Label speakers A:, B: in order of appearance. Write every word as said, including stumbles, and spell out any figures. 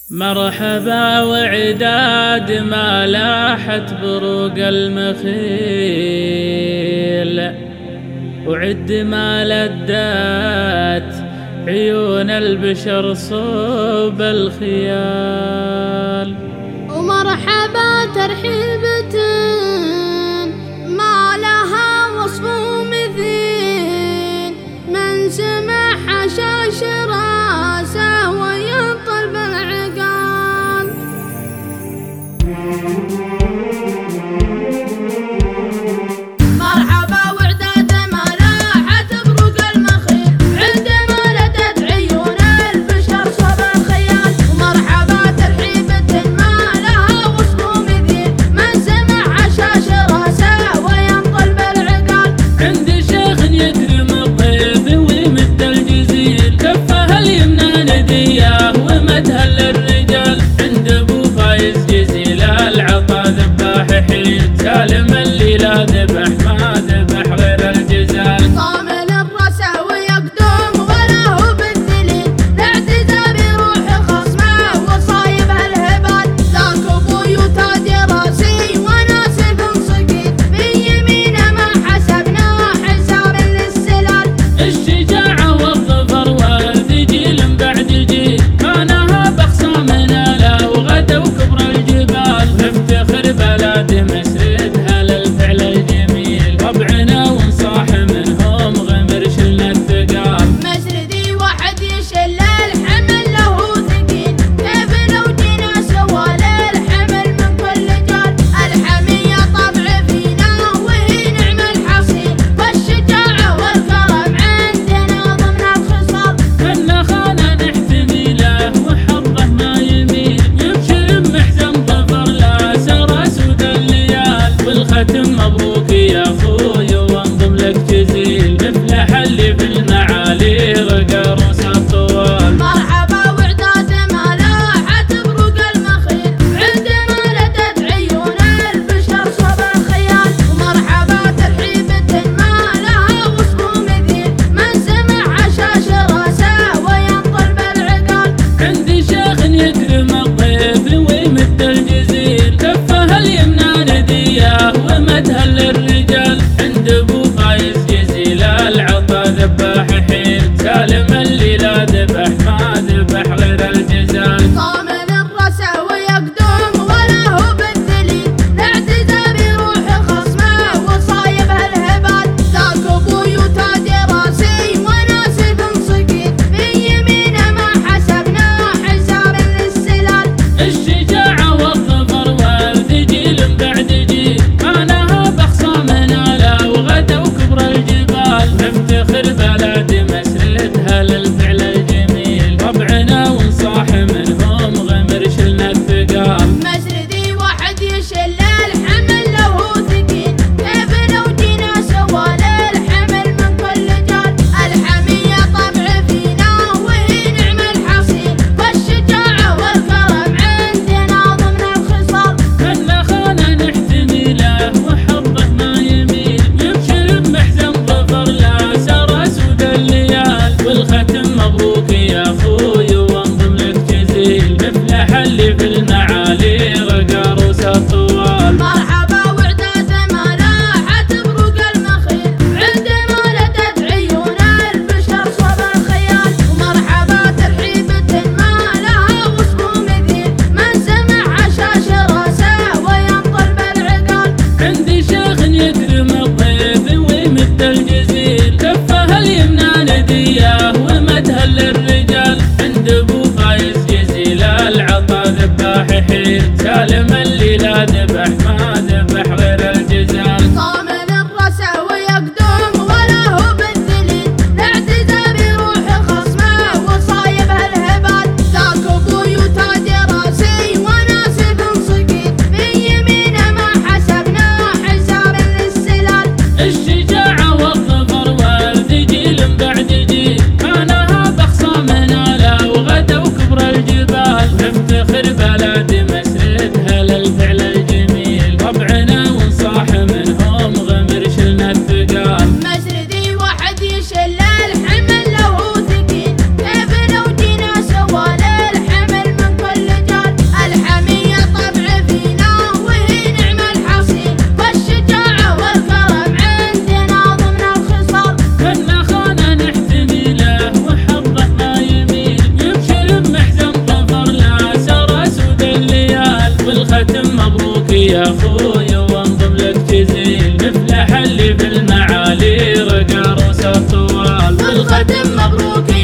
A: مرحبا وعداد ما لاحت بروق المخيل، وعد ما لدات عيون البشر صوب الخيال.
B: ومرحبا ترحيبة ما لها وصف مثيل، من سمع حشاش راسه وينطل بالعقال. مرحبا وعداد ما لاحت بروق المخيل، عندما لدت عيون البشر صوب الخيال. ومرحبا ترحيبة ما لها وصف مثيل، من سمع حشاش راسه وينطل بالعقال.
A: عند شيخ يكرم الضيف ويمد الجزيل، كفه الليالي رقى رأس الطوال،
B: والختم مبروك